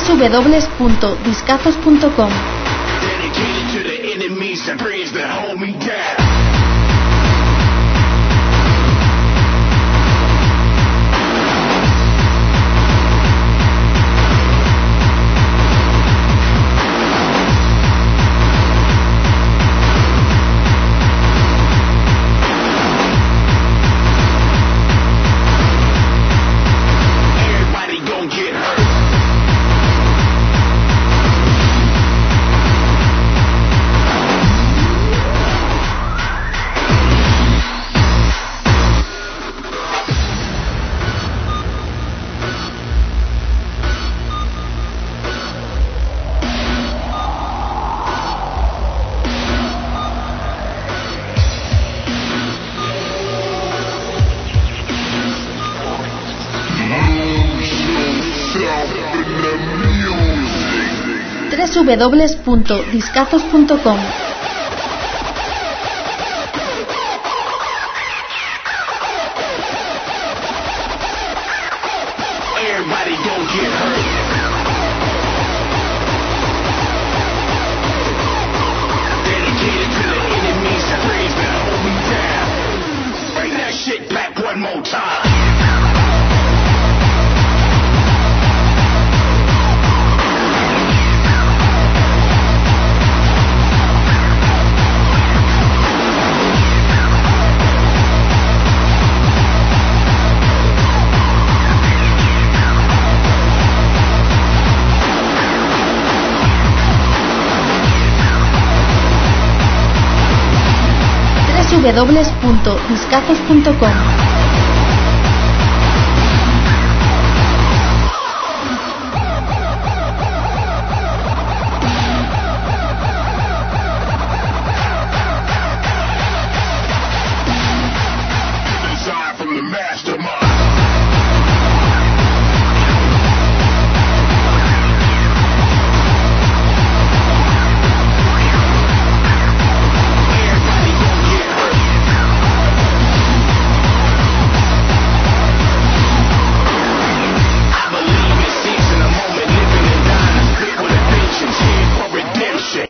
www.discazos.com. Dedicated to the enemies and friends that hold me down. www.discazos.com. Everybody gon' get hurt. Dedicated to the enemies and friends that hold me down. Bring that shit back one more time. www.discazos.com.